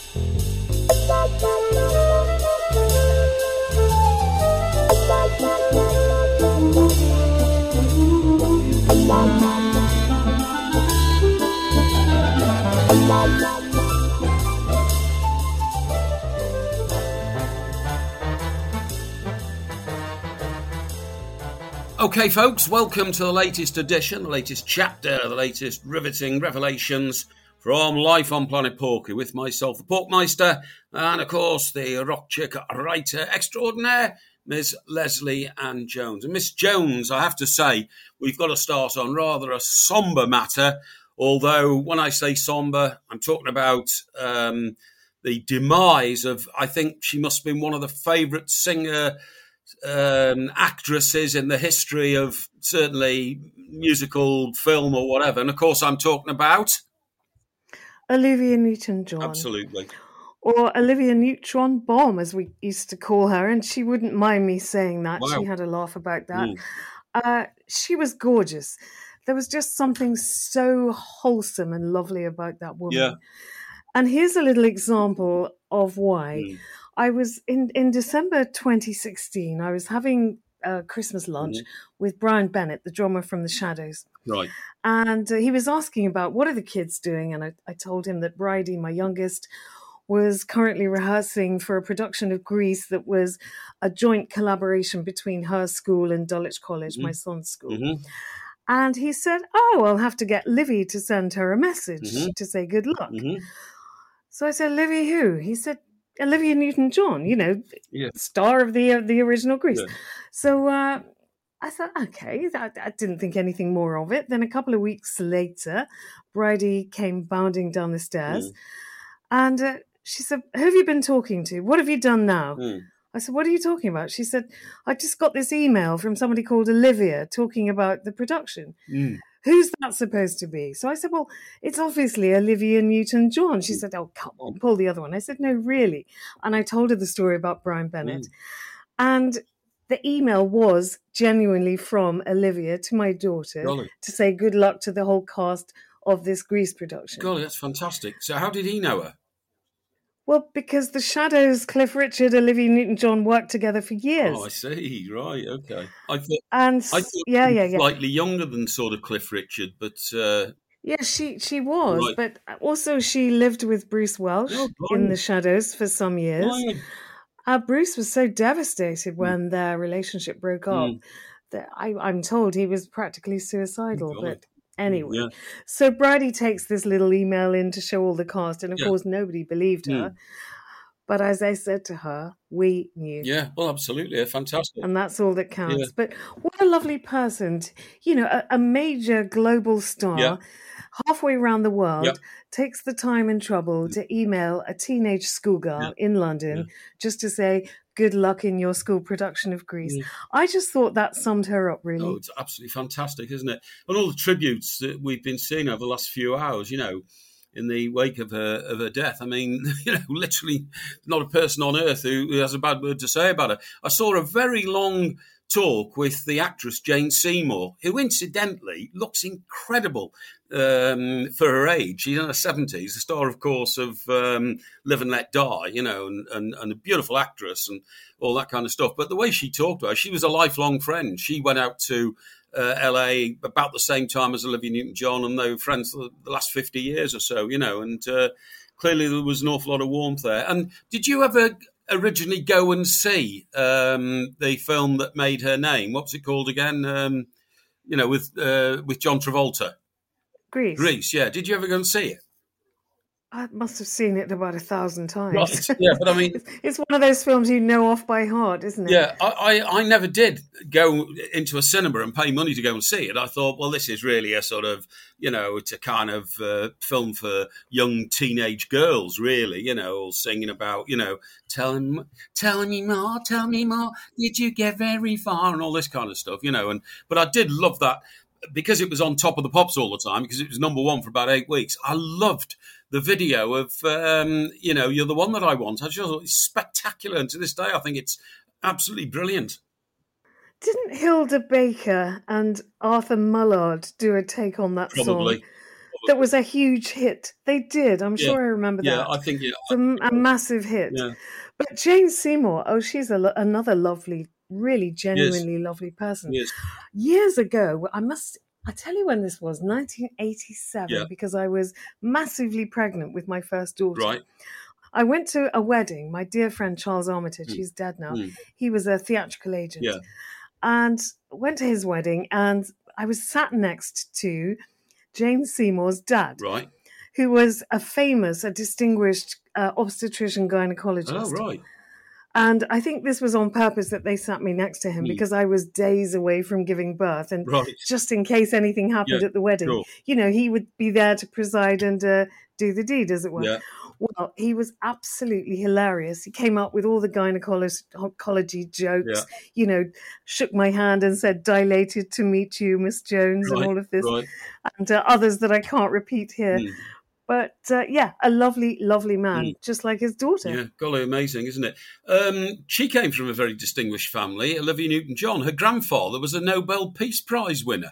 Okay, folks, welcome to the latest edition, the latest chapter, the latest riveting revelations from Life on Planet Porky with myself, the Porkmeister, and, of course, the rock chick writer extraordinaire, Ms. Leslie Ann Jones. And Miss Jones, I have to say, we've got to start on rather a sombre matter, although when I say sombre, I'm talking about the demise of, I think she must have been one of the favourite singer actresses in the history of certainly musical, film or whatever. And of course I'm talking about Olivia Newton-John. Absolutely. Or Olivia Neutron-Bomb, as we used to call her, and she wouldn't mind me saying that. Wow. She had a laugh about that. She was gorgeous. There was just something so wholesome and lovely about that woman. Yeah. And here's a little example of why. I was in December 2016, I was having a Christmas lunch with Brian Bennett, the drummer from The Shadows. Right. And he was asking about what are the kids doing? And I told him that Bridie, my youngest, was currently rehearsing for a production of Grease that was a joint collaboration between her school and Dulwich College, my son's school. And he said, I'll have to get Livy to send her a message to say good luck. So I said, Livy who? He said, Olivia Newton-John, star of the original Grease. Yeah. So I thought, okay, I didn't think anything more of it. Then a couple of weeks later, Bridie came bounding down the stairs and she said, who have you been talking to? What have you done now? I said, what are you talking about? She said, I just got this email from somebody called Olivia talking about the production. Who's that supposed to be? So I said, well, it's obviously Olivia Newton-John. She said, oh, come on, pull the other one. I said, no, really. And I told her the story about Brian Bennett. And the email was genuinely from Olivia to my daughter to say good luck to the whole cast of this Grease production. Golly, that's fantastic. So how did he know her? Well, because The Shadows, Cliff Richard, Olivia Newton-John worked together for years. Oh, I see. Right, okay. I thought yeah. slightly younger than sort of Cliff Richard, but... yeah, she was, but also she lived with Bruce Welch in The Shadows for some years. Bruce was so devastated when their relationship broke up that I'm told he was practically suicidal, but... Anyway, so Bridie takes this little email in to show all the cast, and of course nobody believed her. But as I said to her, we knew. Yeah, well, absolutely, fantastic. And that's all that counts. Yeah. But what a lovely person. A major global star, halfway around the world, takes the time and trouble to email a teenage schoolgirl in London just to say, good luck in your school production of Grease. I just thought that summed her up, really. Oh, it's absolutely fantastic, isn't it? And all the tributes that we've been seeing over the last few hours, in the wake of her death. I mean, literally not a person on earth who has a bad word to say about her. I saw a very long talk with the actress Jane Seymour, who incidentally looks incredible for her age. She's in her 70s, the star, of course, of Live and Let Die, and a beautiful actress and all that kind of stuff. But the way she talked about her, she was a lifelong friend. She went out to LA about the same time as Olivia Newton-John, and they were friends for the last 50 years or so, and clearly there was an awful lot of warmth there. And did you ever originally go and see the film that made her name? What was it called again? With John Travolta. Grease, yeah. Did you ever go and see it? I must have seen it about 1,000 times. Right. Yeah, but I mean... it's one of those films you know off by heart, isn't it? Yeah, I never did go into a cinema and pay money to go and see it. I thought, well, this is really a sort of, it's a kind of film for young teenage girls, really, all singing about, tell me more, did you get very far, and all this kind of stuff, but I did love that. Because it was on Top of the Pops all the time, because it was number one for about 8 weeks, I loved the video of, You're the One That I Want. I just thought it's spectacular. And to this day, I think it's absolutely brilliant. Didn't Hilda Baker and Arthur Mullard do a take on that song? that was a huge hit. They did. I'm Yeah. sure I remember Yeah, that. I think It's a massive hit. Yeah. But Jane Seymour, she's another lovely, really genuinely lovely person. Yes. Years ago, I tell you when this was, 1987, Yeah. because I was massively pregnant with my first daughter. Right. I went to a wedding. My dear friend Charles Armitage, he's dead now. He was a theatrical agent. Yeah. And went to his wedding, and I was sat next to Jane Seymour's dad, Right. who was a distinguished obstetrician gynecologist. Oh, right. And I think this was on purpose that they sat me next to him because I was days away from giving birth. And just in case anything happened at the wedding, he would be there to preside and do the deed, as it were. Yeah. Well, he was absolutely hilarious. He came up with all the gynecology jokes, shook my hand and said, "Dilated to meet you, Miss Jones," and all of this, and others that I can't repeat here. But a lovely, lovely man, just like his daughter. Yeah, golly, amazing, isn't it? She came from a very distinguished family, Olivia Newton-John. Her grandfather was a Nobel Peace Prize winner.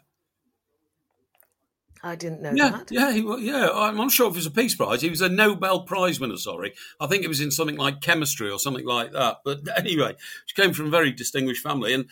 I didn't know that. Yeah. I'm not sure if it was a Peace Prize. He was a Nobel Prize winner, sorry. I think it was in something like chemistry or something like that. But anyway, she came from a very distinguished family. And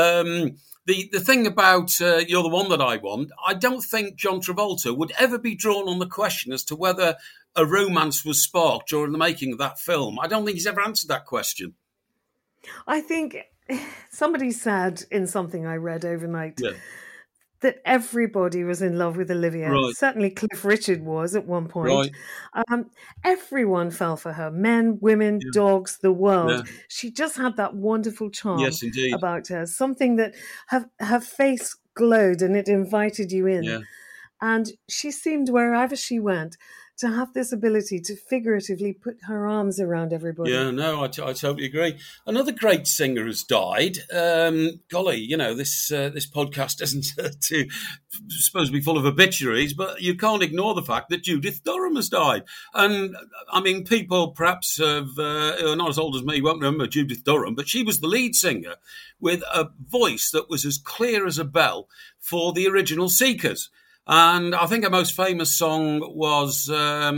the thing about You're the One That I Want, I don't think John Travolta would ever be drawn on the question as to whether a romance was sparked during the making of that film. I don't think he's ever answered that question. I think somebody said in something I read overnight that everybody was in love with Olivia. Right. Certainly Cliff Richard was at one point. Right. Everyone fell for her. Men, women, dogs, the world. Yeah. She just had that wonderful charm about her. Something that her face glowed and it invited you in. Yeah. And she seemed, wherever she went, to have this ability to figuratively put her arms around everybody. Yeah, no, I totally agree. Another great singer has died. Golly, this podcast isn't supposed to be full of obituaries, but you can't ignore the fact that Judith Durham has died. And, I mean, people perhaps who are not as old as me won't remember Judith Durham, but she was the lead singer with a voice that was as clear as a bell for the original Seekers. And I think her most famous song was,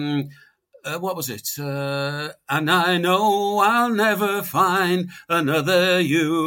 what was it? And I know I'll never find another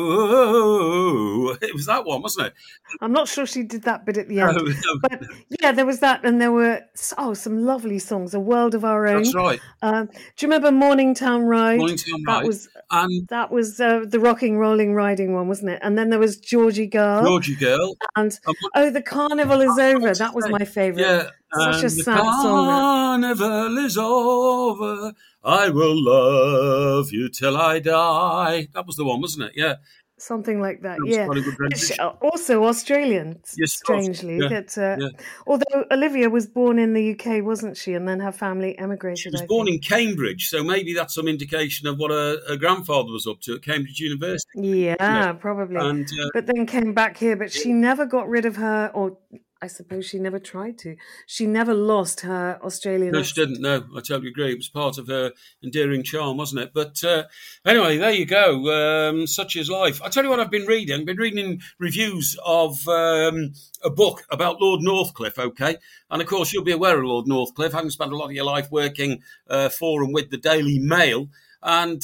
you. It was that one, wasn't it? I'm not sure she did that bit at the end. No. But yeah, there was that. And there were, some lovely songs, A World of Our Own. That's right. Do you remember Morningtown Ride? Morningtown Ride. That was the rocking, rolling, riding one, wasn't it? And then there was Georgie Girl. Georgie Girl. And, The Carnival is Over. That was my favourite. Yeah. Such a sad song. The carnival is over. I will love you till I die. That was the one, wasn't it? Yeah. Something like that, yeah. Also Australian, strangely. Although Olivia was born in the UK, wasn't she? And then her family emigrated. She was born in Cambridge, so maybe that's some indication of what her grandfather was up to at Cambridge University. Yeah, probably. And, but then came back here, but she never got rid of her, or I suppose she never tried to. She never lost her Australian accent. No, she didn't. No, I totally agree. It was part of her endearing charm, wasn't it? But anyway, there you go. Such is life. I'll tell you what I've been reading. I've been reading reviews of a book about Lord Northcliffe, okay? And, of course, you'll be aware of Lord Northcliffe, having spent a lot of your life working for and with the Daily Mail. And,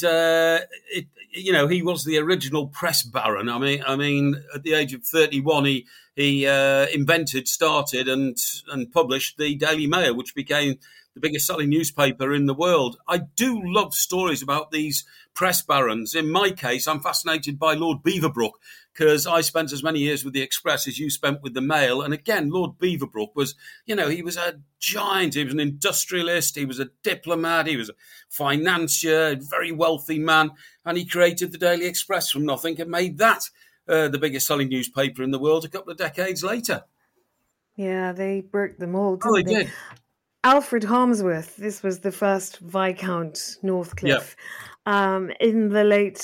he was the original press baron. I mean, at the age of 31, he invented, started and published the Daily Mail, which became the biggest selling newspaper in the world. I do love stories about these press barons. In my case, I'm fascinated by Lord Beaverbrook because I spent as many years with the Express as you spent with the Mail. And again, Lord Beaverbrook was, he was a giant. He was an industrialist. He was a diplomat. He was a financier, a very wealthy man. And he created the Daily Express from nothing and made that the biggest selling newspaper in the world a couple of decades later. Yeah, they broke them all, didn't they? Did. Alfred Harmsworth, this was the first Viscount Northcliffe, in the late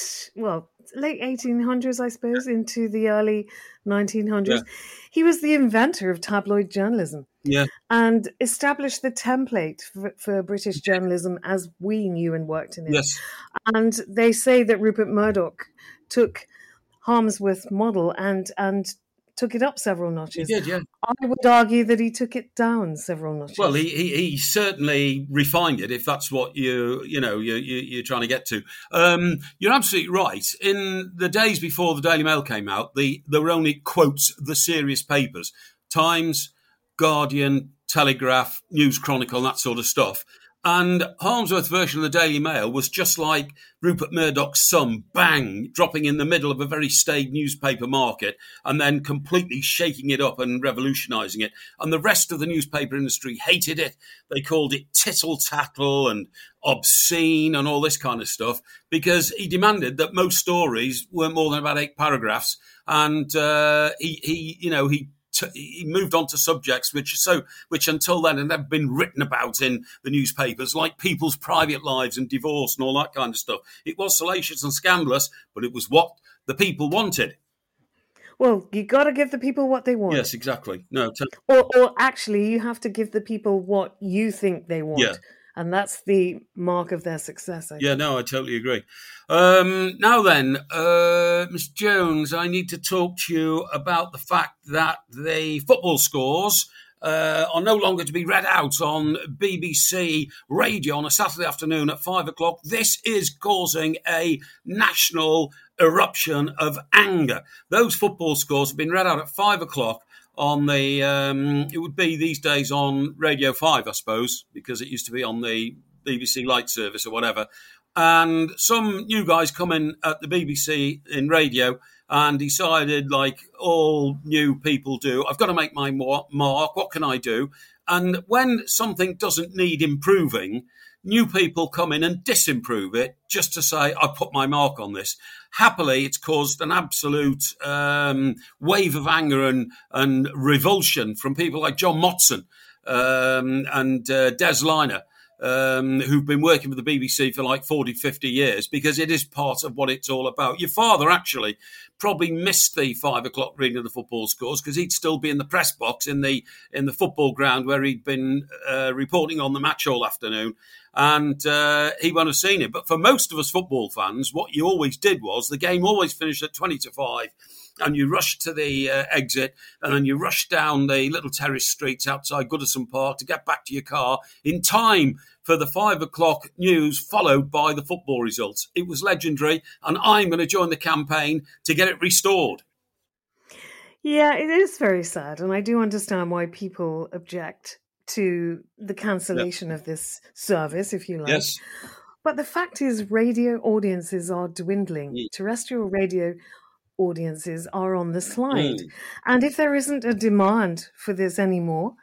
1800s, I suppose, into the early 1900s. Yeah. He was the inventor of tabloid journalism and established the template for British journalism as we knew and worked in it. Yes. And they say that Rupert Murdoch took Harmsworth's model and took it up several He notches. did, yeah. I would argue that he took it down several notches. Well, he certainly refined it, if that's what you're trying to get to. You're absolutely right. In the days before the Daily Mail came out, there were only, quotes, the serious papers: Times, Guardian, Telegraph, News Chronicle, and that sort of stuff. And Harmsworth's version of the Daily Mail was just like Rupert Murdoch's Sun, bang, dropping in the middle of a very staid newspaper market and then completely shaking it up and revolutionising it. And the rest of the newspaper industry hated it. They called it tittle-tattle and obscene and all this kind of stuff, because he demanded that most stories weren't more than about 8 paragraphs. And he moved on to subjects which until then had never been written about in the newspapers, like people's private lives and divorce and all that kind of stuff. It was salacious and scandalous, but it was what the people wanted. Well, you got to give the people what they want. Yes, exactly. No, or actually, you have to give the people what you think they want. Yeah. And that's the mark of their success, I think. Yeah, no, I totally agree. Now then, Ms. Jones, I need to talk to you about the fact that the football scores are no longer to be read out on BBC radio on a Saturday afternoon at 5 o'clock. This is causing a national eruption of anger. Those football scores have been read out at 5 o'clock on the, it would be these days on Radio 5, I suppose, because it used to be on the BBC Light service or whatever. And some new guys come in at the BBC in radio and decided, like all new people do, I've got to make my mark. What can I do? And when something doesn't need improving, new people come in and disimprove it just to say, I put my mark on this. Happily, it's caused an absolute wave of anger and revulsion from people like John Motson and Des Liner, who've been working with the BBC for like 40, 50 years, because it is part of what it's all about. Your father actually probably missed the 5 o'clock reading of the football scores, because he'd still be in the press box in the football ground where he'd been reporting on the match all afternoon. And he won't have seen it. But for most of us football fans, what you always did was the game always finished at 20-5, and you rushed to the exit, and then you rushed down the little terrace streets outside Goodison Park to get back to your car in time for the 5 o'clock news, followed by the football results. It was legendary, and I'm going to join the campaign to get it restored. Yeah, it is very sad, and I do understand why people object to the cancellation of this service, if you like. Yes. But the fact is, radio audiences are dwindling. Mm. Terrestrial radio audiences are on the slide. And if there isn't a demand for this anymore,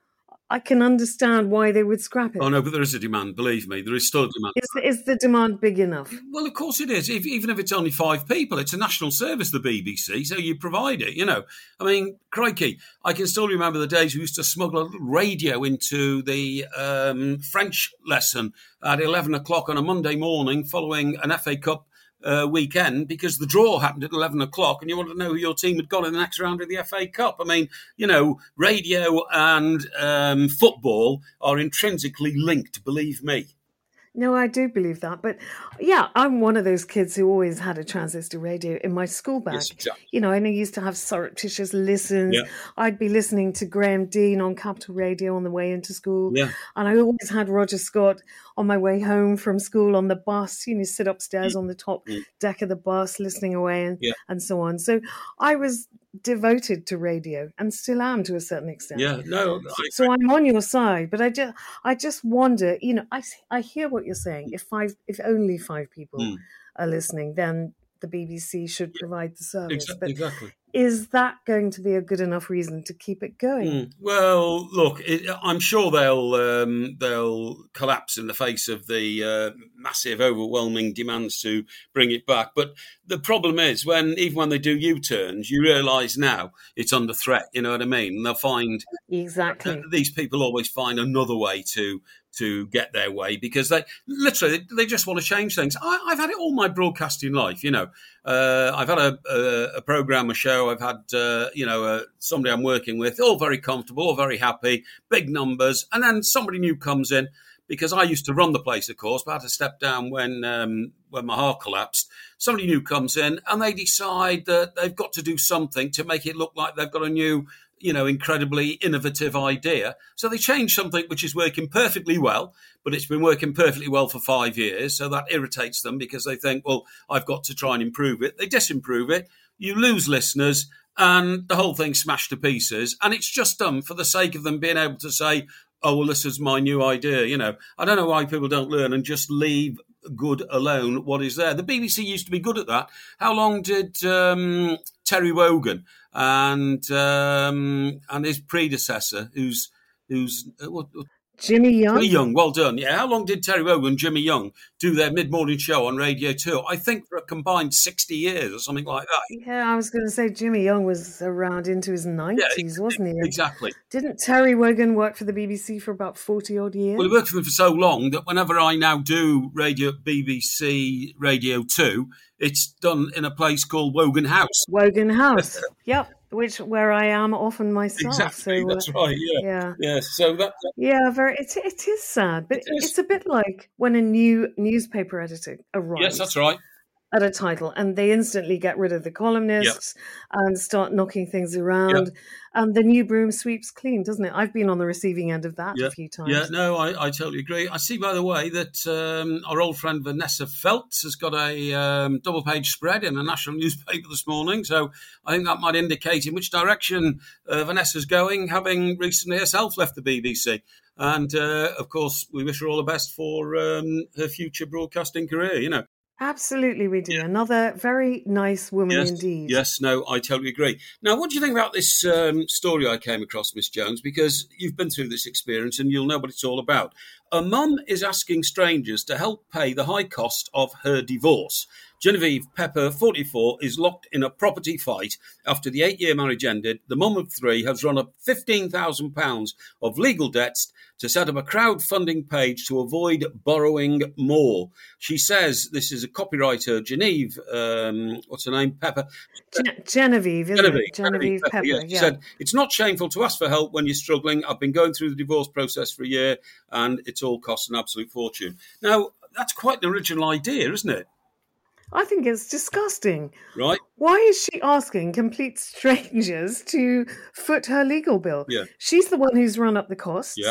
I can understand why they would scrap it. Oh, no, but there is a demand, believe me. There is still a demand. Is the demand big enough? Well, of course it is. Even if it's only 5 people, it's a national service, the BBC, so you provide it, you know. I mean, crikey, I can still remember the days we used to smuggle a little radio into the French lesson at 11 o'clock on a Monday morning following an FA Cup weekend, because the draw happened at 11 o'clock and you wanted to know who your team had got in the next round of the FA Cup. I mean, you know, radio and football are intrinsically linked, believe me. No, I do believe that. But yeah, I'm one of those kids who always had a transistor radio in my school bag. Yes, exactly. You know, and I used to have surreptitious listens. Yeah. I'd be listening to Graham Dean on Capital Radio on the way into school. Yeah. And I always had Roger Scott on my way home from school on the bus, you know, sit upstairs on the top deck of the bus, listening away and so on. So I was devoted to radio and still am to a certain extent. Yeah, no. So I'm on your side, but I just wonder, you know, I hear what you're saying. If only 5 people are listening, then the BBC should provide the service. Exactly. Is that going to be a good enough reason to keep it going? Well, look, I'm sure they'll collapse in the face of the massive, overwhelming demands to bring it back. But the problem is, even when they do U-turns, you realise now it's under threat. You know what I mean? And they'll find exactly these people always find another way to get their way, because they just want to change things. I've had it all my broadcasting life, you know. I've had a program, a show. I've had, somebody I'm working with, all very comfortable, all very happy, big numbers. And then somebody new comes in, because I used to run the place, of course, but I had to step down when my heart collapsed. Somebody new comes in and they decide that they've got to do something to make it look like they've got a new, incredibly innovative idea. So they change something which is working perfectly well, but it's been working perfectly well for 5 years. So that irritates them because they think, well, I've got to try and improve it. They disimprove it. You lose listeners and the whole thing's smashed to pieces. And it's just done for the sake of them being able to say, oh, well, this is my new idea. I don't know why people don't learn and just leave good alone what is there. The BBC used to be good at that. How long did Terry Wogan and his predecessor, who's Jimmy Young? Jimmy Young, well done. Yeah, how long did Terry Wogan and Jimmy Young do their mid-morning show on Radio 2? I think for a combined 60 years or something like that. Yeah, I was going to say Jimmy Young was around into his 90s, wasn't he? Exactly. Didn't Terry Wogan work for the BBC for about 40-odd years? Well, he worked for them for so long that whenever I now do BBC Radio 2, it's done in a place called Wogan House. Wogan House, yep. Where I am often myself. Exactly, so, that's right. Yeah. So that. Yeah, it is sad, but it's a bit like when a new newspaper editor arrives. Yes, that's right. At a title, and they instantly get rid of the columnists and start knocking things around, and the new broom sweeps clean, doesn't it? I've been on the receiving end of that a few times. Yeah, no, I totally agree. I see, by the way, that our old friend Vanessa Feltz has got a double-page spread in a national newspaper this morning, so I think that might indicate in which direction Vanessa's going, having recently herself left the BBC. And, of course, we wish her all the best for her future broadcasting career, Absolutely, we do. Yeah. Another very nice woman indeed. Yes, no, I totally agree. Now, what do you think about this story I came across, Miss Jones? Because you've been through this experience and you'll know what it's all about. A mum is asking strangers to help pay the high cost of her divorce. Genevieve Pepper, 44, is locked in a property fight after the 8-year marriage ended. The mum of 3 has run up £15,000 of legal debts to set up a crowdfunding page to avoid borrowing more. She says, this is a copywriter, Genevieve, what's her name, Pepper? Genevieve, isn't it? Genevieve Pepper, yeah. She said, it's not shameful to ask for help when you're struggling. I've been going through the divorce process for a year and it's all cost an absolute fortune. Now, that's quite an original idea, isn't it? I think it's disgusting. Right. Why is she asking complete strangers to foot her legal bill? Yeah. She's the one who's run up the costs. Yeah.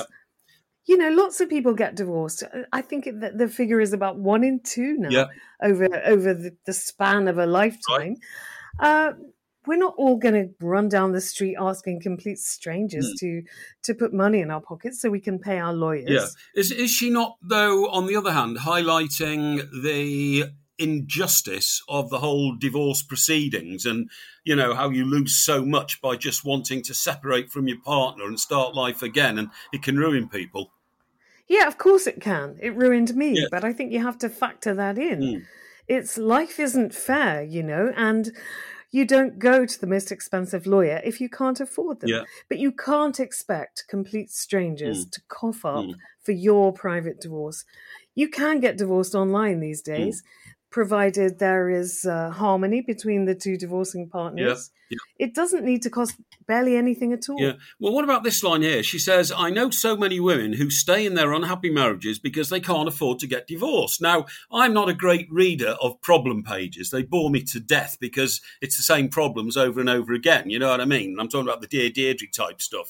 Lots of people get divorced. I think the figure is about 1 in 2 now over the span of a lifetime. Right. We're not all going to run down the street asking complete strangers to put money in our pockets so we can pay our lawyers. Yeah. Is she not, though, on the other hand, highlighting the injustice of the whole divorce proceedings and, how you lose so much by just wanting to separate from your partner and start life again, and it can ruin people? Yeah, of course it can. It ruined me, but I think you have to factor that in. It's life isn't fair, and you don't go to the most expensive lawyer if you can't afford them. Yeah. But you can't expect complete strangers to cough up for your private divorce. You can get divorced online these days, provided there is harmony between the two divorcing partners. Yeah. It doesn't need to cost barely anything at all. Yeah. Well, what about this line here? She says, I know so many women who stay in their unhappy marriages because they can't afford to get divorced. Now, I'm not a great reader of problem pages. They bore me to death because it's the same problems over and over again. You know what I mean? I'm talking about the Dear Deirdre type stuff,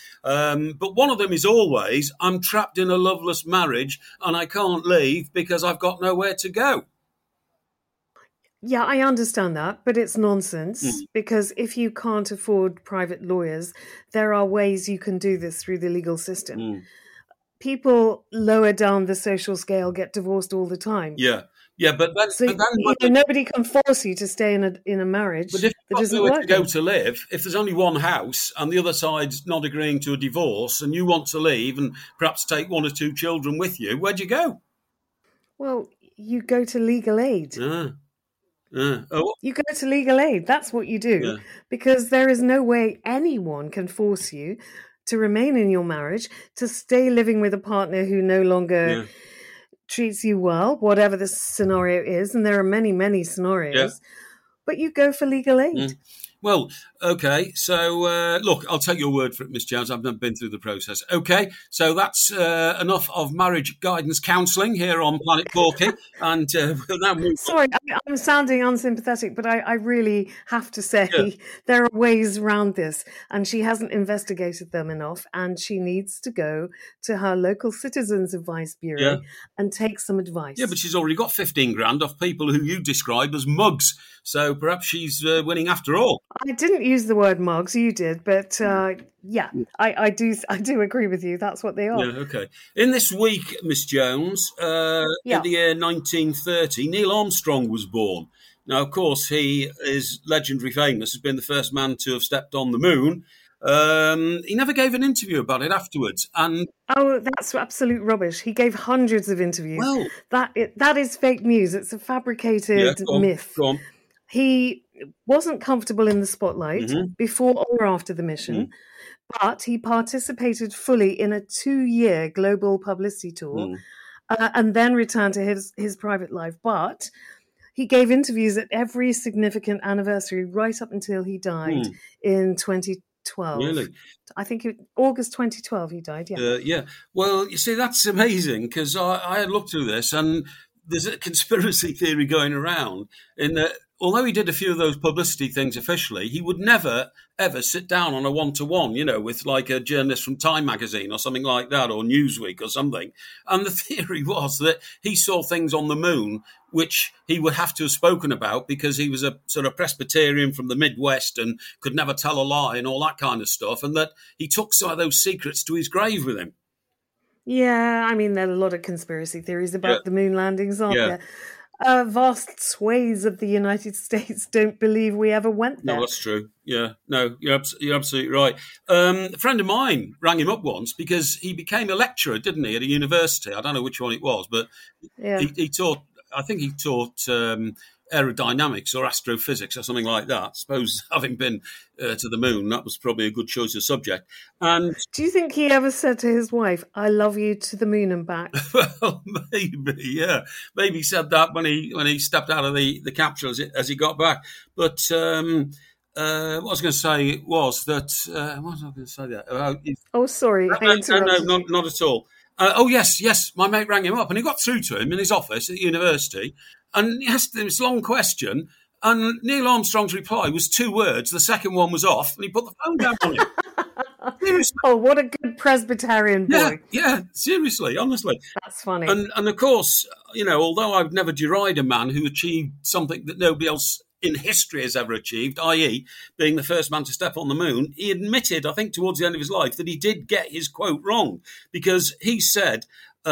But one of them is always, I'm trapped in a loveless marriage and I can't leave because I've got nowhere to go. Yeah, I understand that, but it's nonsense because if you can't afford private lawyers, there are ways you can do this through the legal system. People lower down the social scale get divorced all the time. Yeah, but nobody can force you to stay in a marriage. But if you've got nowhere to go to live, if there's only one house and the other side's not agreeing to a divorce, and you want to leave and perhaps take 1 or 2 children with you, where'd you go? Well, you go to legal aid. You go to legal aid. That's what you do, because there is no way anyone can force you to remain in your marriage, to stay living with a partner who no longer treats you well, whatever the scenario is. And there are many, many scenarios, but you go for legal aid. Well, okay. So, look, I'll take your word for it, Miss Jones. I've never been through the process. Okay, so that's enough of marriage guidance counselling here on Planet Corky, and we'll now move on. Sorry, I'm sounding unsympathetic, but I really have to say there are ways around this, and she hasn't investigated them enough, and she needs to go to her local Citizens Advice Bureau and take some advice. Yeah, but she's already got 15 grand off people who you describe as mugs, so perhaps she's winning after all. I didn't use the word mugs, you did, but I do agree with you. That's what they are. Yeah, okay. In this week, Miss Jones, in the year 1930, Neil Armstrong was born. Now, of course, he is legendary famous, has been the first man to have stepped on the moon. He never gave an interview about it afterwards. And that's absolute rubbish. He gave hundreds of interviews. Well, that is fake news. It's a fabricated myth. Go on. He wasn't comfortable in the spotlight before or after the mission, but he participated fully in a 2-year global publicity tour and then returned to his private life. But he gave interviews at every significant anniversary right up until he died in 2012. Really? I think August 2012 he died, Well, you see, that's amazing, because I had looked through this, and there's a conspiracy theory going around in that although he did a few of those publicity things officially, he would never, ever sit down on a one-to-one, with like a journalist from Time magazine or something like that, or Newsweek or something. And the theory was that he saw things on the moon which he would have to have spoken about because he was a sort of Presbyterian from the Midwest and could never tell a lie and all that kind of stuff, and that he took some of those secrets to his grave with him. Yeah, I mean, there are a lot of conspiracy theories about the moon landings, aren't there? Vast swathes of the United States don't believe we ever went there. No, that's true. Yeah, no, you're absolutely right. A friend of mine rang him up once because he became a lecturer, didn't he, at a university? I don't know which one it was, but he taught. I think he taught aerodynamics or astrophysics or something like that. I suppose having been to the moon, that was probably a good choice of subject. And do you think he ever said to his wife, "I love you to the moon and back"? Well, maybe, yeah. Maybe he said that when he stepped out of the capsule as he got back. But what I was going to say was that... what was I going to say there? Sorry. No, not at all. Yes, my mate rang him up and he got through to him in his office at the university and he asked him this long question, and Neil Armstrong's reply was 2 words. The second one was off and he put the phone down on him. Seriously. Oh, what a good Presbyterian boy. Yeah, seriously, honestly. That's funny. And of course, although I've never derided a man who achieved something that nobody else in history has ever achieved, i.e. being the first man to step on the moon, he admitted, I think towards the end of his life, that he did get his quote wrong, because he said,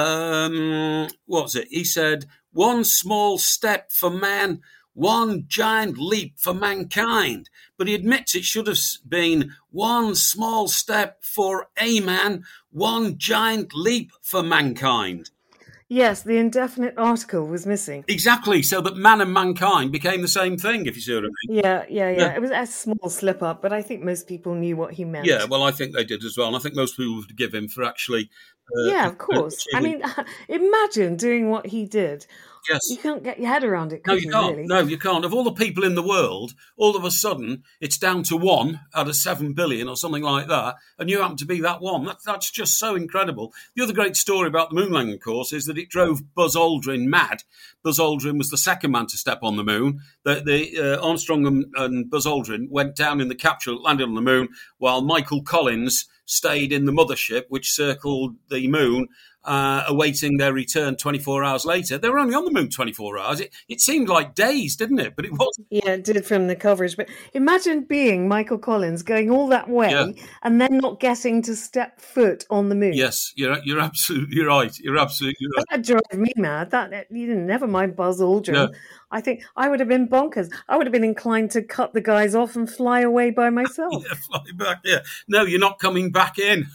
what was it? He said, "One small step for man, one giant leap for mankind." But he admits it should have been one small step for a man, one giant leap for mankind. Yes, the indefinite article was missing. Exactly, so that man and mankind became the same thing, if you see what I mean. Yeah. It was a small slip-up, but I think most people knew what he meant. Yeah, well, I think they did as well, and I think most people would give him for actually... yeah, of course. I mean, imagine doing what he did. Yes. You can't get your head around it, No, you can't. Really? No, you can't. Of all the people in the world, all of a sudden, it's down to 1 out of 7 billion or something like that, and you happen to be that one. That's just so incredible. The other great story about the moon landing, of course, is that it drove Buzz Aldrin mad. Buzz Aldrin was the second man to step on the moon. The Armstrong and Buzz Aldrin went down in the capsule, landed on the moon, while Michael Collins stayed in the mothership, which circled the moon, awaiting their return 24 hours later. They were only on the moon 24 hours. It seemed like days, didn't it? But it wasn't. Yeah, it did from the coverage. But imagine being Michael Collins, going all that way and then not getting to step foot on the moon. Yes, you're absolutely right. You're absolutely right. That drove me mad. Never mind Buzz Aldrin. No. I think I would have been bonkers. I would have been inclined to cut the guys off and fly away by myself. Fly back. Yeah. No, you're not coming back in.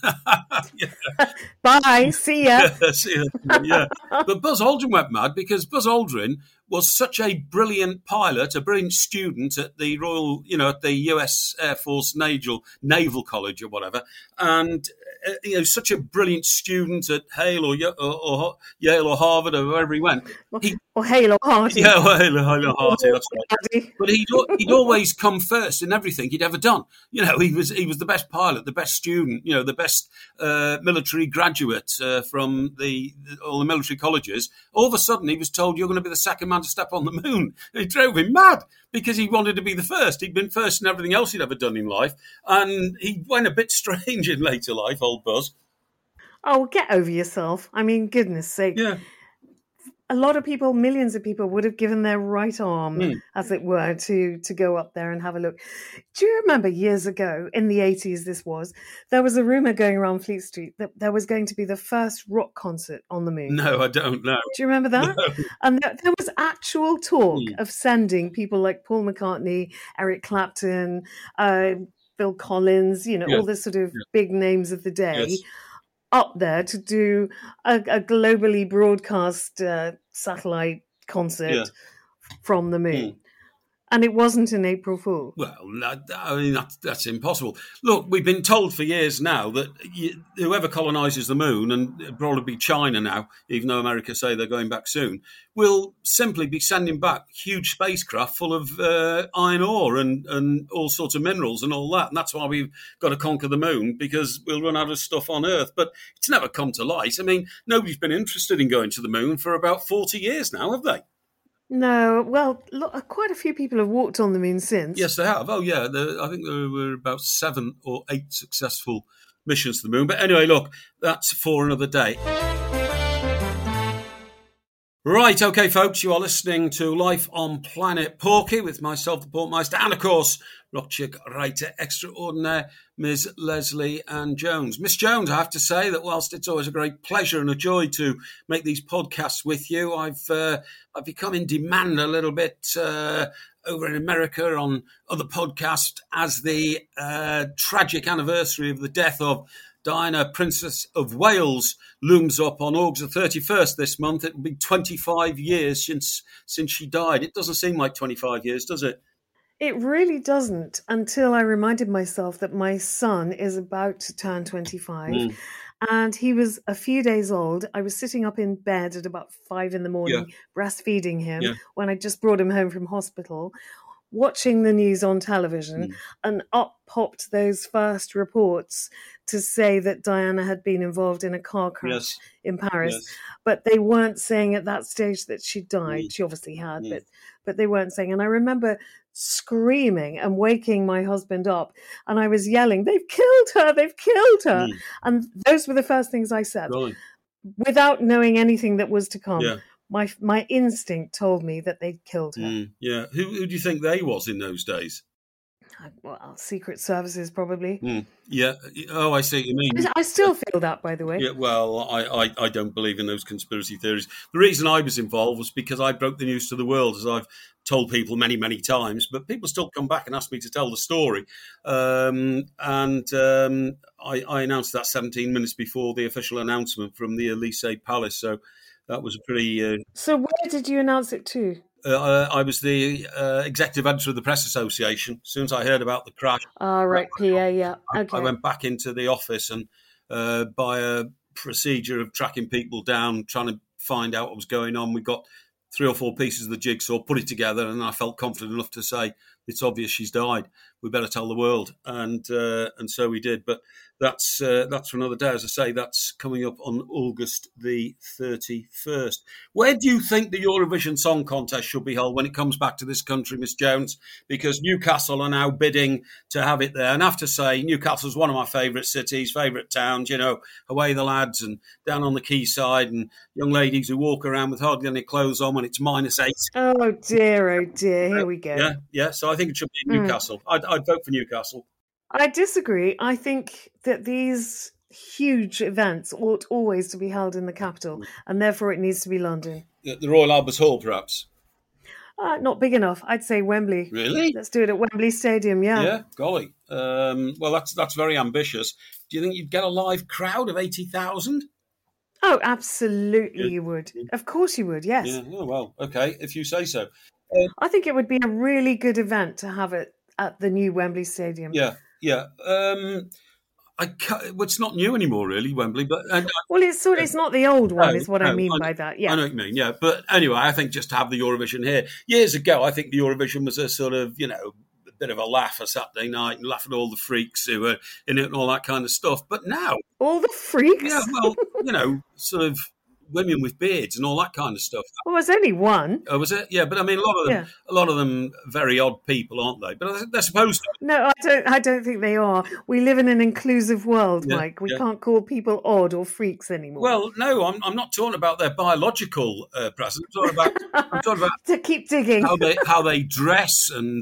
Bye. See ya. See ya. Yeah. But Buzz Aldrin went mad because Buzz Aldrin was such a brilliant pilot, a brilliant student at the Royal, at the US Air Force Naval College or whatever. And such a brilliant student at Hale or Yale or Harvard or wherever he went. Or Hale or Hardy. Yeah, Hale or Hardy, that's right. But he'd always come first in everything he'd ever done. He was the best pilot, the best student, the best military graduate from all the military colleges. All of a sudden, he was told, "You're going to be the second man to step on the moon." And it drove him mad because he wanted to be the first. He'd been first in everything else he'd ever done in life, and he went a bit strange in later life, old Buzz. Oh, get over yourself. I mean, goodness sake. Yeah. A lot of people, millions of people, would have given their right arm, as it were, to go up there and have a look. Do you remember years ago, in the 80s there was a rumour going around Fleet Street that there was going to be the first rock concert on the moon? No, I don't know. Do you remember that? No. And there was actual talk of sending people like Paul McCartney, Eric Clapton, Phil Collins, all the sort of big names of the day, up there to do a globally broadcast satellite concert from the moon. And it wasn't an April Fool. Well, I mean, that's impossible. Look, we've been told for years now that whoever colonises the moon, and it'll probably be China now, even though America say they're going back soon, will simply be sending back huge spacecraft full of iron ore and all sorts of minerals and all that. And that's why we've got to conquer the moon, because we'll run out of stuff on Earth. But it's never come to light. I mean, nobody's been interested in going to the moon for about 40 years now, have they? No, well, look, quite a few people have walked on the moon since. Yes, they have. Oh, yeah. I think there were about 7 or 8 successful missions to the moon. But anyway, look, that's for another day. Right, okay, folks, you are listening to Life on Planet Porky with myself, the Portmeister, and, of course, rock chick writer extraordinaire, Ms. Leslie Ann Jones. Miss Jones, I have to say that whilst it's always a great pleasure and a joy to make these podcasts with you, I've become in demand a little bit over in America on other podcasts as the tragic anniversary of the death of Diana, Princess of Wales, looms up on August the 31st this month. It will be 25 years since she died. It doesn't seem like 25 years, does it? It really doesn't, until I reminded myself that my son is about to turn 25. And he was a few days old. I was sitting up in bed at about 5 in the morning, breastfeeding him when I just brought him home from hospital, watching the news on television, and up popped those first reports to say that Diana had been involved in a car crash in Paris. But they weren't saying at that stage that she died. She obviously had, but they weren't saying. And I remember screaming and waking my husband up, and I was yelling, "They've killed her! They've killed her!" And those were the first things I said, without knowing anything that was to come. My instinct told me that they'd killed her. Yeah. Who do you think they was in those days? Well, Secret Services, probably. Yeah. Oh, I see what you mean. I still feel that, by the way. Yeah. Well, I don't believe in those conspiracy theories. The reason I was involved was because I broke the news to the world, as I've told people many, many times. But people still come back and ask me to tell the story. I announced that 17 minutes before the official announcement from the Elysee Palace. So that was a pretty... So where did you announce it to? I was the executive editor of the Press Association. As soon as I heard about the crash... right, PA, yeah. Okay. I went back into the office and by a procedure of tracking people down, trying to find out what was going on, we got 3 or 4 pieces of the jigsaw, put it together, and I felt confident enough to say, it's obvious she's died. We better tell the world. And so we did. But that's for another day. As I say, that's coming up on August the 31st. Where do you think the Eurovision Song Contest should be held when it comes back to this country, Miss Jones? Because Newcastle are now bidding to have it there. And I have to say, Newcastle's one of my favourite cities, favourite towns, away the lads and down on the quayside, and young ladies who walk around with hardly any clothes on when it's -8. Oh dear, here we go. Yeah. So I think it should be Newcastle. I'd vote for Newcastle. I disagree. I think that these huge events ought always to be held in the capital, and therefore it needs to be London. The Royal Albert Hall, perhaps? Not big enough. I'd say Wembley. Really? Let's do it at Wembley Stadium, yeah. Yeah, golly. Well, that's very ambitious. Do you think you'd get a live crowd of 80,000? Oh, absolutely you would. Of course you would, yes. Yeah. Oh, well, okay, if you say so. I think it would be a really good event to have it at the new Wembley Stadium. Yeah. well, it's not new anymore, really, Wembley. But Well, it's not the old one, is what I mean by that. Yeah, I know what you mean. Yeah, but anyway, I think just to have the Eurovision here years ago, I think the Eurovision was a sort of a bit of a laugh a Saturday night and laugh at all the freaks who were in it and all that kind of stuff. But now, all the freaks. Yeah, well, sort of women with beards and all that kind of stuff. Well, there's only one. Oh, was it? Yeah, but I mean, a lot of them, very odd people, aren't they? But they're supposed to. No, I don't think they are. We live in an inclusive world, Mike. We can't call people odd or freaks anymore. Well, no, I'm not talking about their biological presence. I'm talking about to keep digging how they dress and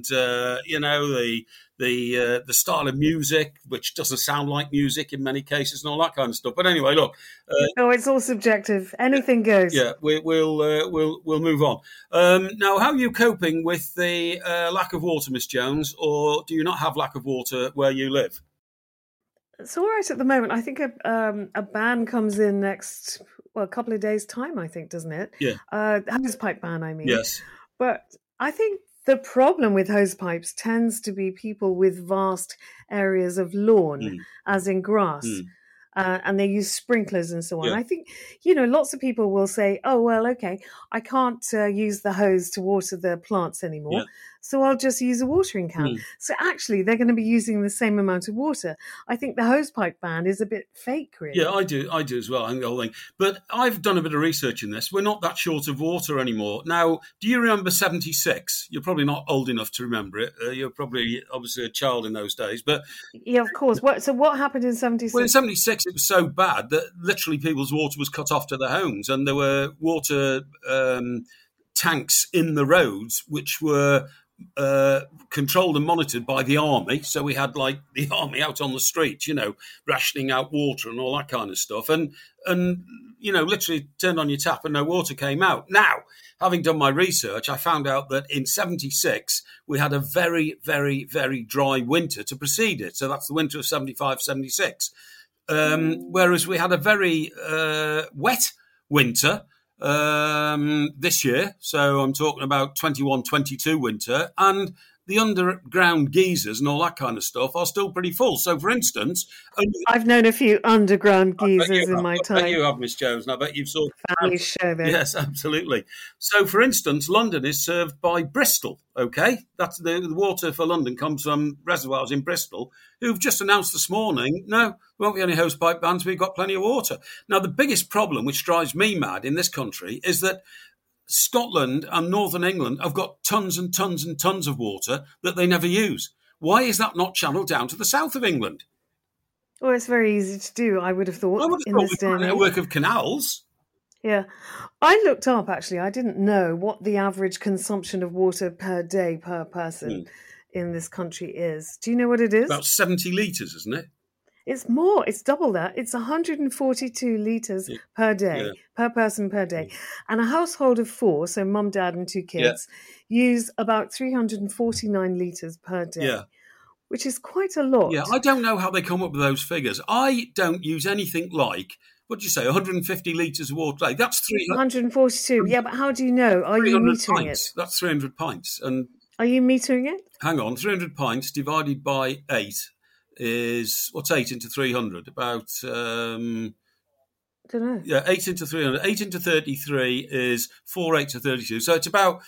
the style of music, which doesn't sound like music in many cases, and all that kind of stuff. But anyway, look. It's all subjective. Anything goes. Yeah, we'll move on. Now, how are you coping with the lack of water, Miss Jones, or do you not have lack of water where you live? It's all right at the moment. I think a ban comes in next, a couple of days' time, I think, doesn't it? Yeah. Hosepipe ban, I mean. Yes. But I think the problem with hosepipes tends to be people with vast areas of lawn, as in grass. And they use sprinklers and so on. Yeah. I think, lots of people will say, oh, well, okay, I can't use the hose to water the plants anymore. Yeah. So I'll just use a watering can. So actually, they're going to be using the same amount of water. I think the hosepipe ban is a bit fake, really. Yeah, I do as well, I think the whole thing. But I've done a bit of research in this. We're not that short of water anymore. Now, do you remember 76? You're probably not old enough to remember it. You're probably, obviously, a child in those days. But yeah, of course. So what happened in 76? Well, in 76, it was so bad that literally people's water was cut off to their homes. And there were water tanks in the roads, which were controlled and monitored by the army. So we had like the army out on the streets, rationing out water and all that kind of stuff. And literally turned on your tap and no water came out. Now, having done my research, I found out that in 76, we had a very, very, very dry winter to precede it. So that's the winter of 75, 76. Whereas we had a very wet winter this year, so I'm talking about 21-22 winter, and the underground geysers and all that kind of stuff are still pretty full. So, for instance, I've known a few underground geysers in my time. I bet you have, Miss Jones, and I bet you've saw family show there. Yes, absolutely. So, for instance, London is served by Bristol. Okay, that's the water for London comes from reservoirs in Bristol, who've just announced this morning, no, there won't be any hosepipe bans. We've got plenty of water. Now, the biggest problem, which drives me mad in this country, is that Scotland and Northern England have got tons and tons and tons of water that they never use. Why is that not channeled down to the south of England? Well, it's very easy to do, I would have thought. A network of canals. Yeah. I looked up, actually. I didn't know what the average consumption of water per day per person in this country is. Do you know what it is? About 70 litres, isn't it? It's more. It's double that. It's 142 litres per day, per person per day. And a household of 4, so mum, dad and 2 kids, use about 349 litres per day, which is quite a lot. Yeah, I don't know how they come up with those figures. I don't use anything like, what did you say, 150 litres of water a day? That's 142. Yeah, but how do you know? Are you metering pints. That's 300 pints. And are you metering it? Hang on, 300 pints divided by 8 is, what's 8 into 300? About, don't know. Yeah, 8 into 300. 8 into 33 is 4 8 to 32. So it's about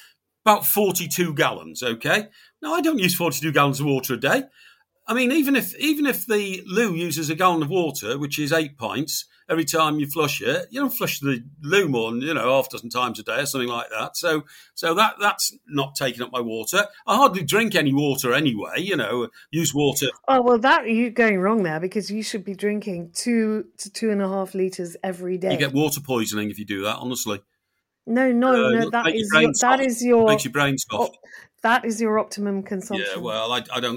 42 gallons, okay? Now, I don't use 42 gallons of water a day. I mean, even if the loo uses a gallon of water, which is 8 pints, every time you flush it, you don't flush the loo more than, half a dozen times a day or something like that. So that's not taking up my water. I hardly drink any water anyway, use water. Oh, well, you're going wrong there, because you should be drinking 2 to 2.5 litres every day. You get water poisoning if you do that, honestly. No, that is your makes your brain soft. That is your optimum consumption. Yeah, well,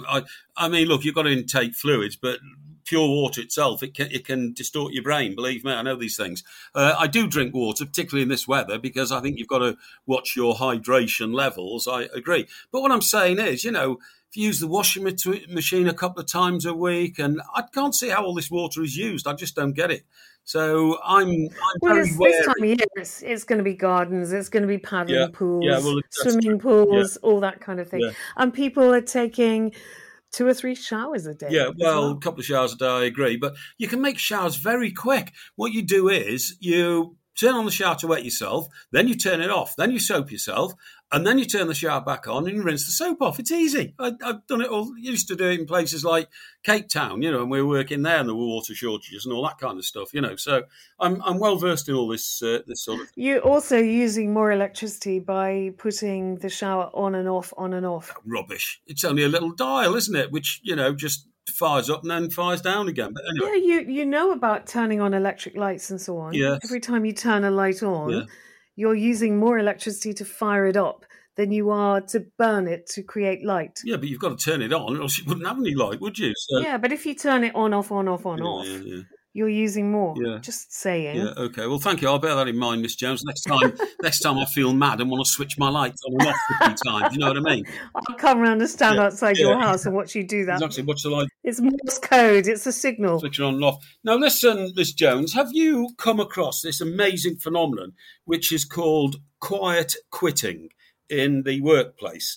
I mean, look, you've got to intake fluids, but pure water itself, it can distort your brain. Believe me, I know these things. I do drink water, particularly in this weather, because I think you've got to watch your hydration levels. I agree. But what I'm saying is, if you use the washing machine a couple of times a week, and I can't see how all this water is used. I just don't get it. So I'm very wary. This time of year, it's going to be gardens, it's going to be paddling pools, swimming pools, all that kind of thing. Yeah. And people are taking 2 or 3 showers a day. Yeah, as well, a couple of showers a day, I agree. But you can make showers very quick. What you do is you turn on the shower to wet yourself, then you turn it off, then you soap yourself, and then you turn the shower back on and you rinse the soap off. It's easy. I've done it all. Used to do it in places like Cape Town, and we were working there and there were water shortages and all that kind of stuff, So I'm well versed in all this this sort of. You're also using more electricity by putting the shower on and off, on and off. Rubbish. It's only a little dial, isn't it? Which, just fires up and then fires down again. But anyway. Yeah, you know about turning on electric lights and so on. Yes. Every time you turn a light on, you're using more electricity to fire it up than you are to burn it to create light. Yeah, but you've got to turn it on, or else you wouldn't have any light, would you? So, yeah, but if you turn it on, off, off, you're using more. Yeah. Just saying. Yeah, okay. Well, thank you. I'll bear that in mind, Miss Jones. Next time I feel mad and want to switch my lights on and off 50 times. You know what I mean? I'll come around and stand outside your house and watch you do that. Exactly. What's the light? It's Morse code. It's a signal. Switch it on and off. Now, listen, Miss Jones, have you come across this amazing phenomenon, which is called quiet quitting in the workplace?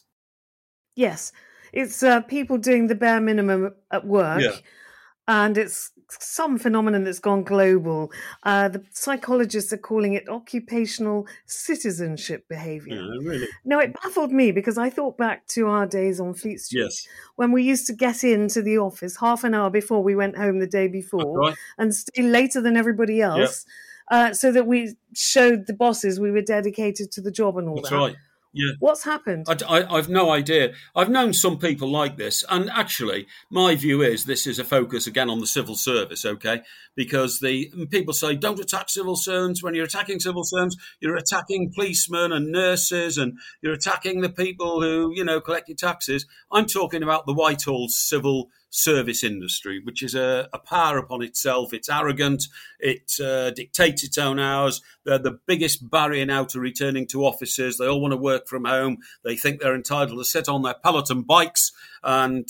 Yes. It's people doing the bare minimum at work. Yeah. And it's some phenomenon that's gone global. The psychologists are calling it occupational citizenship behaviour. Yeah, really? Now, it baffled me because I thought back to our days on Fleet Street, yes, when we used to get into the office half an hour before we went home the day before, right, and stay later than everybody else, so that we showed the bosses we were dedicated to the job and all that's that. right. Yeah. What's happened? I've no idea. I've known some people like this. And actually, my view is this is a focus, again, on the civil service, okay? Because the people say, don't attack civil servants. When you're attacking civil servants, you're attacking policemen and nurses, and you're attacking the people who, collect your taxes. I'm talking about the Whitehall civil service industry, which is a power upon itself. It's arrogant. It dictates its own hours. They're the biggest barrier now to returning to offices. They all want to work from home. They think they're entitled to sit on their Peloton bikes and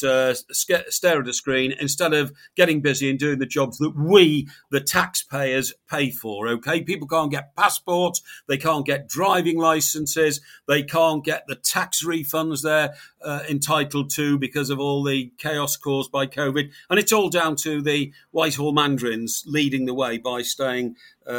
stare at a screen instead of getting busy and doing the jobs that we, the taxpayers, pay for, okay? People can't get passports. They can't get driving licenses. They can't get the tax refunds they're entitled to because of all the chaos caused by COVID. And it's all down to the Whitehall mandarins leading the way by staying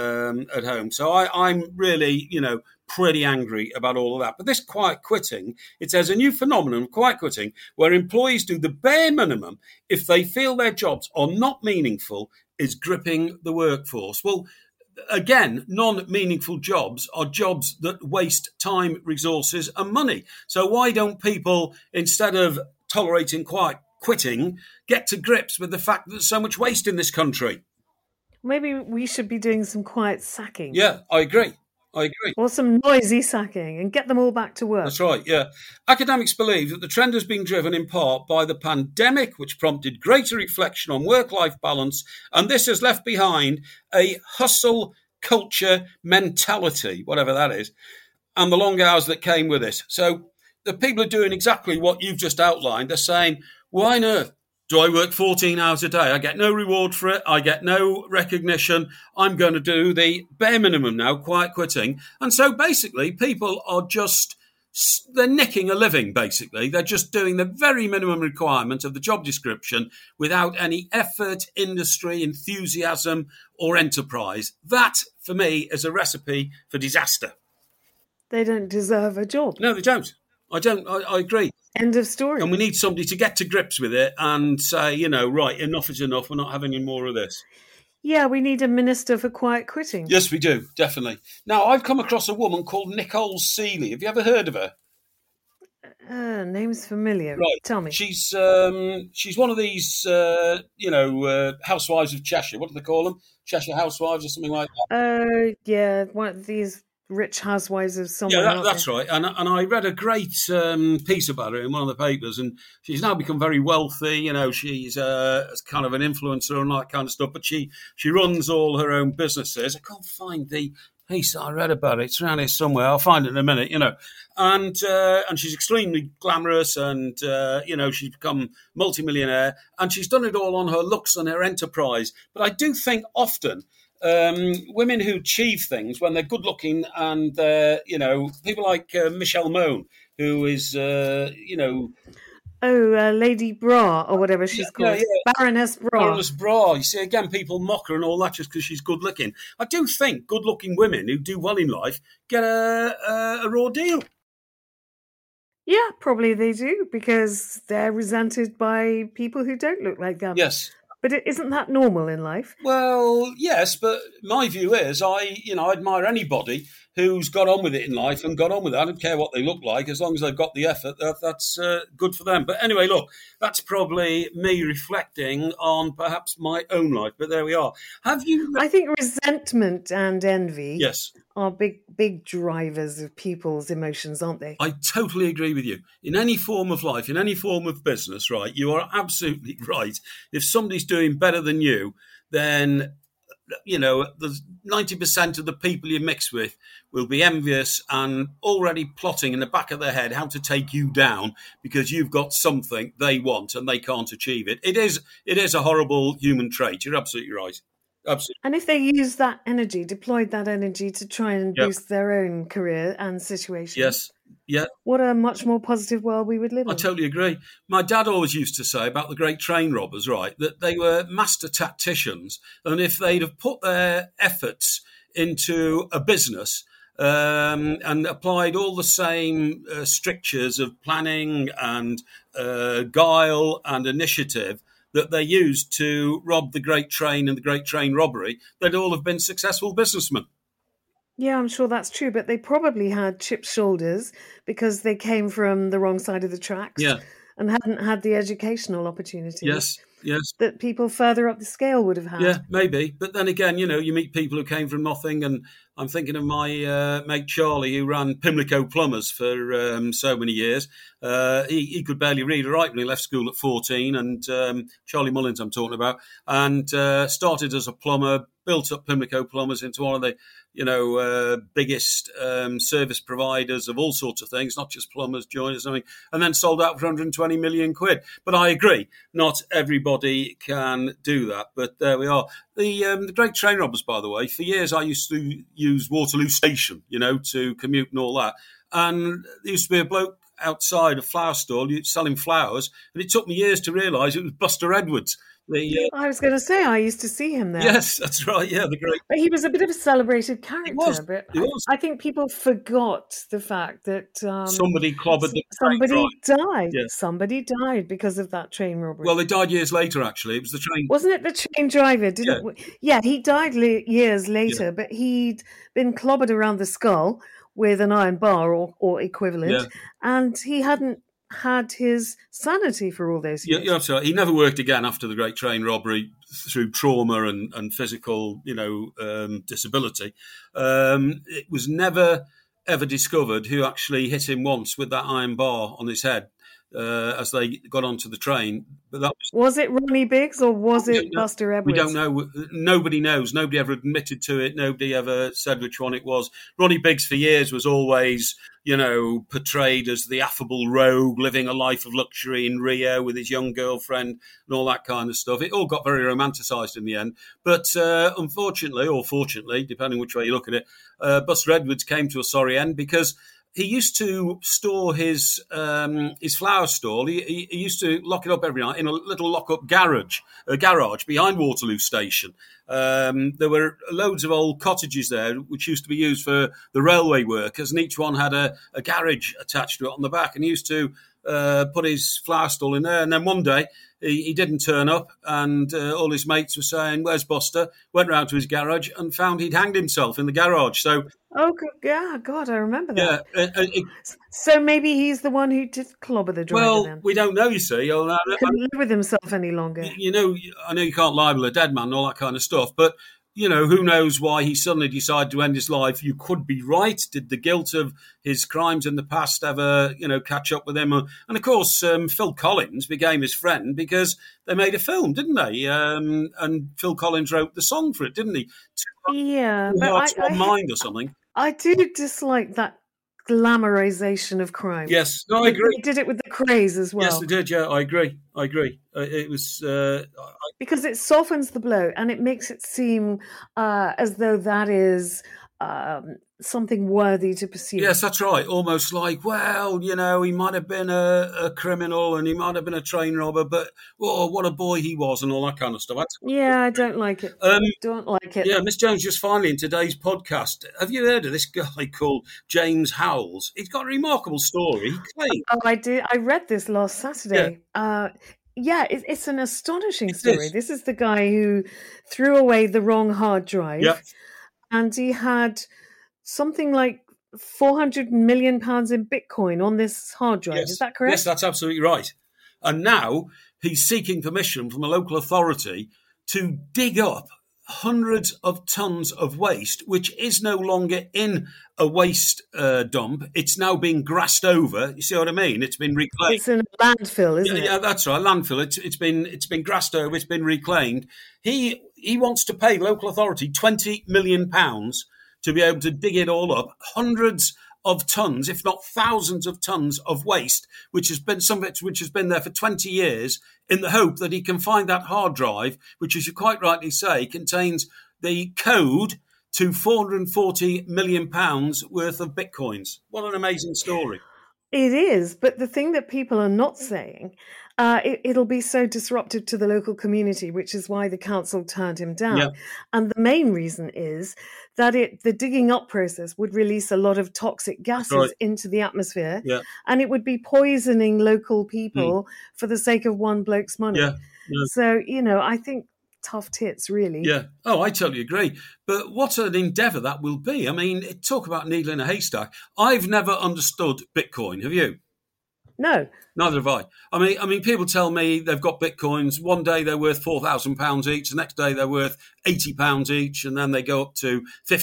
at home. So I'm really, pretty angry about all of that. But this quiet quitting, it says a new phenomenon of quiet quitting where employees do the bare minimum if they feel their jobs are not meaningful is gripping the workforce. Well, again, non-meaningful jobs are jobs that waste time, resources and money. So why don't people, instead of tolerating quiet quitting, get to grips with the fact that there's so much waste in this country? Maybe we should be doing some quiet sacking. Yeah, I agree. Or some noisy sacking and get them all back to work. That's right, yeah. Academics believe that the trend has been driven in part by the pandemic, which prompted greater reflection on work-life balance, and this has left behind a hustle culture mentality, whatever that is, and the long hours that came with it. So the people are doing exactly what you've just outlined. They're saying, why on earth do I work 14 hours a day? I get no reward for it. I get no recognition. I'm going to do the bare minimum now, quiet quitting. And so basically people are they're nicking a living, basically. They're just doing the very minimum requirement of the job description without any effort, industry, enthusiasm or enterprise. That, for me, is a recipe for disaster. They don't deserve a job. No, they don't. I agree. End of story. And we need somebody to get to grips with it and say, right, enough is enough. We're not having any more of this. Yeah, we need a minister for quiet quitting. Yes, we do, definitely. Now, I've come across a woman called Nicole Seeley. Have you ever heard of her? Name's familiar. Right. Tell me. She's one of these, housewives of Cheshire. What do they call them? Cheshire housewives or something like that? Yeah, one of these rich housewives of somewhere. Yeah, that's right. And I read a great piece about her in one of the papers, and she's now become very wealthy. She's kind of an influencer and that kind of stuff. But she runs all her own businesses. I can't find the piece that I read about it. It's around here somewhere. I'll find it in a minute. And she's extremely glamorous, and she's become multimillionaire, and she's done it all on her looks and her enterprise. But I do think often women who achieve things when they're good looking and people like Michelle Mone, who is Lady Bra, or whatever Yeah, she's yeah, called. yeah. Baroness Bra. Baroness Bra. You see, again, people mock her and all that just because she's good looking. I do think good looking women who do well in life get a raw deal. Yeah, probably they do, because they're resented by people who don't look like them. Yes. But isn't that normal in life? Well, yes, but my view is I admire anybody who's got on with it in life and got on with it. I don't care what they look like, as long as they've got the effort, that's good for them. But anyway, look, that's probably me reflecting on perhaps my own life, but there we are. Have you... I think resentment and envy Yes. are big drivers of people's emotions, aren't they? I totally agree with you. In any form of life, in any form of business, right, you are absolutely right. If somebody's doing better than you, then, there's 90% of the people you mix with will be envious and already plotting in the back of their head how to take you down because you've got something they want and they can't achieve it. It is a horrible human trait. You're absolutely right. Absolutely. And if they use that energy, deployed that energy to try and Yep. boost their own career and situation, Yes. Yeah. what a much more positive world we would live in. I totally agree. My dad always used to say about the great train robbers, right, that they were master tacticians. And if they'd have put their efforts into a business and applied all the same strictures of planning and guile and initiative that they used to rob the Great Train and the Great Train robbery, they'd all have been successful businessmen. Yeah, I'm sure that's true, but they probably had chipped shoulders because they came from the wrong side of the tracks and hadn't had the educational opportunities that people further up the scale would have had. Yeah, maybe. But then again, you meet people who came from nothing, and I'm thinking of my mate Charlie, who ran Pimlico Plumbers for so many years. He could barely read or write when he left school at 14, and Charlie Mullins I'm talking about, and started as a plumber, built up Pimlico Plumbers into one of the biggest service providers of all sorts of things, not just plumbers, joiners, and then sold out for 120 million quid. But I agree, not everybody can do that. But there we are. The Great Train Robbers, by the way, for years I used to use Waterloo Station, to commute and all that. And there used to be a bloke outside a flower stall selling flowers, and it took me years to realise it was Buster Edwards. I was going to say, I used to see him there. Yes, that's right. Yeah, the great. But he was a bit of a celebrated character. He was. I think people forgot the fact that somebody clobbered the somebody train. died. Yes. Somebody died because of that train robbery. Well, they died years later. Actually, it was the train. Wasn't it the train driver? Yeah, he died years later, but he'd been clobbered around the skull with an iron bar or equivalent, and he hadn't had his sanity for all those years. Yeah, absolutely. He never worked again after the Great Train robbery through trauma and physical, disability. It was never, ever discovered who actually hit him once with that iron bar on his head as they got onto the train. But was it Ronnie Biggs or was it Buster Edwards? We don't know. Nobody knows. Nobody ever admitted to it. Nobody ever said which one it was. Ronnie Biggs for years was always, portrayed as the affable rogue living a life of luxury in Rio with his young girlfriend and all that kind of stuff. It all got very romanticised in the end. But unfortunately, or fortunately, depending which way you look at it, Buster Edwards came to a sorry end because he used to store his flower stall. He used to lock it up every night in a little lock-up garage behind Waterloo Station. There were loads of old cottages there, which used to be used for the railway workers, and each one had a garage attached to it on the back. And he used to put his flower stall in there. And then one day he didn't turn up, and all his mates were saying, "Where's Buster?" Went round to his garage and found he'd hanged himself in the garage. So. Oh, yeah, God, I remember that. Yeah. So maybe he's the one who did clobber the driver then. We don't know, you see. He couldn't live with himself any longer. I know you can't libel a dead man and all that kind of stuff, but, who knows why he suddenly decided to end his life. You could be right. Did the guilt of his crimes in the past ever, catch up with him? And, of course, Phil Collins became his friend because they made a film, didn't they? And Phil Collins wrote the song for it, didn't he? Yeah. Two Hearts, One Mind or something. I do dislike that glamorization of crime. Yes, no, I agree. They did it with the craze as well. Yes, they did. Yeah, I agree. It was because it softens the blow and it makes it seem as though that is something worthy to pursue. Yes, that's right. Almost like, well, he might have been a criminal and he might have been a train robber, but what a boy he was and all that kind of stuff. Yeah, I don't like it. Don't like it. Yeah, Miss Jones, just finally in today's podcast, have you heard of this guy called James Howells? He's got a remarkable story. He claimed. Oh, I did. I read this last Saturday. Yeah. It's an astonishing story. This is the guy who threw away the wrong hard drive, and he had something like £400 million in Bitcoin on this hard drive. Yes. Is that correct? Yes, that's absolutely right. And now he's seeking permission from a local authority to dig up hundreds of tons of waste, which is no longer in a waste dump. It's now being grassed over. You see what I mean? It's been reclaimed. It's in a landfill, isn't it? Yeah, that's right. Landfill. It's been grassed over. It's been reclaimed. He wants to pay local authority £20 million to be able to dig it all up. Hundreds of tons, if not thousands of tons of waste, which has been there for 20 years, in the hope that he can find that hard drive, which, as you quite rightly say, contains the code to £440 million worth of Bitcoins. What an amazing story. It is, but the thing that people are not saying, it'll be so disruptive to the local community, which is why the council turned him down. Yeah. And the main reason is that the digging up process would release a lot of toxic gases into the atmosphere, and it would be poisoning local people for the sake of one bloke's money. Yeah. So, I think tough tits, really. Yeah. Oh, I totally agree. But what an endeavour that will be. I mean, talk about needle in a haystack. I've never understood Bitcoin. Have you? No. Neither have I. I mean, people tell me they've got Bitcoins. One day they're worth £4,000 each. The next day they're worth £80 each, and then they go up to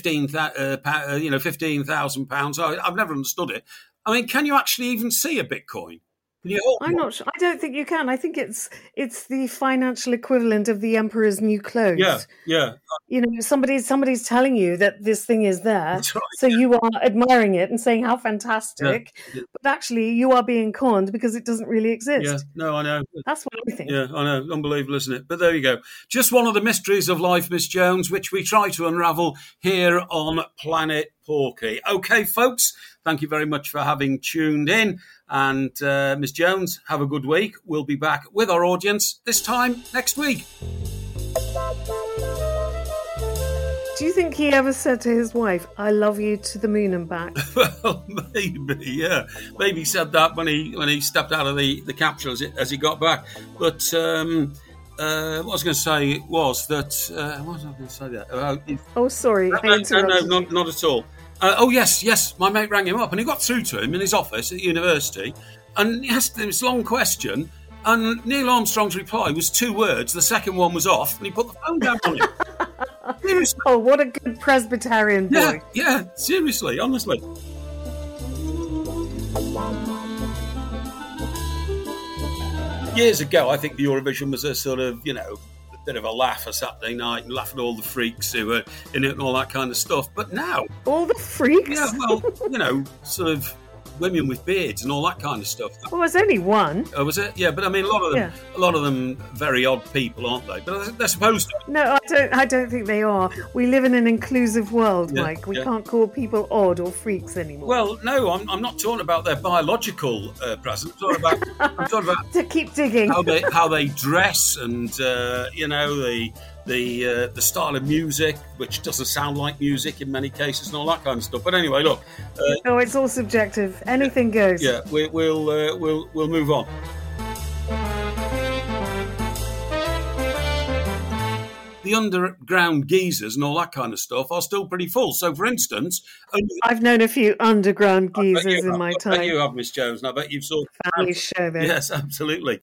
£15,000. I've never understood it. I mean, can you actually even see a Bitcoin? I'm not sure. I don't think you can. I think it's the financial equivalent of the emperor's new clothes. Yeah. Somebody's telling you that this thing is there, That's right, so you are admiring it and saying how fantastic, but actually you are being conned because it doesn't really exist. Yeah, no, I know. That's what I think. Yeah, I know. Unbelievable, isn't it? But there you go. Just one of the mysteries of life, Miss Jones, which we try to unravel here on Planet Porky. Okay, folks, thank you very much for having tuned in. And Miss Jones, have a good week. We'll be back with our audience this time next week. Do you think he ever said to his wife, "I love you to the moon and back"? Well, maybe, yeah. Maybe he said that when he stepped out of the capsule as he got back. But what I was going to say was that... what was I going to say there? Oh, sorry. I interrupted. No, not at all. Yes. My mate rang him up and he got through to him in his office at university and he asked him this long question, and Neil Armstrong's reply was 2 words. The second one was off and he put the phone down on him. Seriously. Oh, what a good Presbyterian boy. Yeah, seriously, honestly. Years ago, I think the Eurovision was a sort of, bit of a laugh a Saturday night and laugh at all the freaks who were in it and all that kind of stuff. But now... All the freaks? Yeah, well, sort of women with beards and all that kind of stuff. Well, there's only one. Oh, was it? Yeah, but I mean, a lot of them very odd people, aren't they? But they're supposed to. No, I don't think they are. We live in an inclusive world, Mike. We can't call people odd or freaks anymore. Well, no, I'm not talking about their biological presence. I'm talking about to keep digging. How they dress and, the style of music, which doesn't sound like music in many cases and all that kind of stuff. But anyway, look. It's all subjective. Anything goes. Yeah, we'll move on. The underground geezers and all that kind of stuff are still pretty full. So, for instance... I've known a few underground geezers in my time. I bet you have, Miss Jones, and I bet you've saw... Family show there. Yes, absolutely.